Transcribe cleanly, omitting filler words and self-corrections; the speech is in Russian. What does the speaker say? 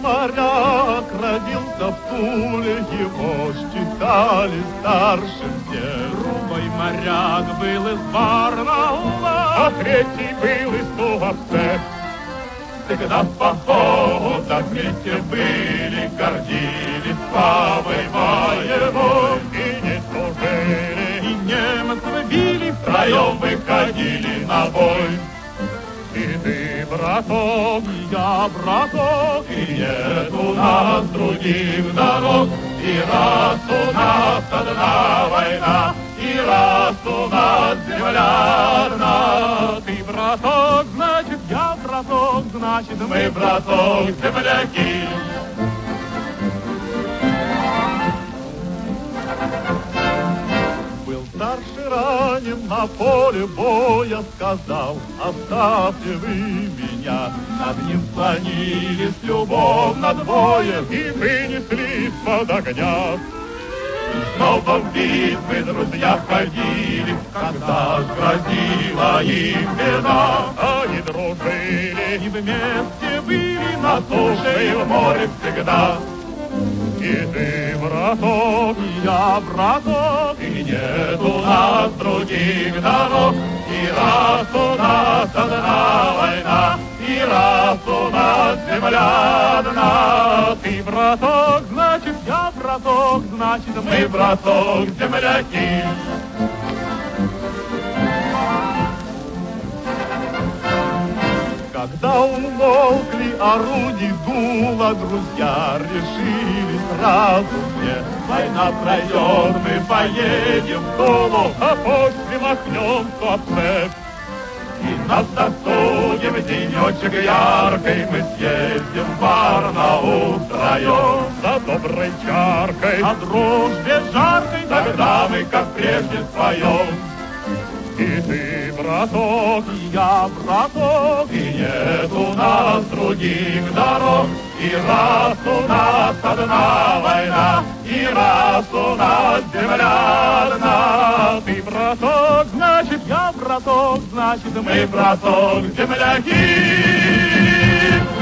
моряк родился в Туле, его считали старшим всех. Другой моряк был из Барнаула, а третий был из Туапсе. Всегда в походах вместе были, гордились славой боевой. И не служили, и немцев били, втроем выходили на бой. И ты, браток, и я, браток, и нет у нас других дорог. И раз у нас одна война, и раз у нас земля одна. ты браток, значит я браток, значит Мы, браток, земляки. Был старший ранен на поле боя, сказал: оставьте вы меня. Над ним склонились любовно двое и вынесли из-под огня. Снова в битвы друзья входили, когда ж грозила им беда. Они дружили и вместе были на суше и в море всегда. И ты, браток, и я, браток, и нет у нас других дорог. И раз у нас одна война, и раз у нас земля одна. ты браток, значит я браток, значит Мы, браток, земляки. Когда умолкли орудий дула, друзья решили сразу все: война пройдет, мы поедем в Тулу, а после махнем в Туапсе. И на досуге в денечек яркой мы съездим в Барнаул втроем за доброй чаркой, о дружбе жаркой, тогда мы как прежде споем. И ты, браток, и я, браток, и нет у нас других дорог. И раз у нас одна война, и раз у нас земля одна. ты браток, значит я браток, значит Мы, браток, земляки.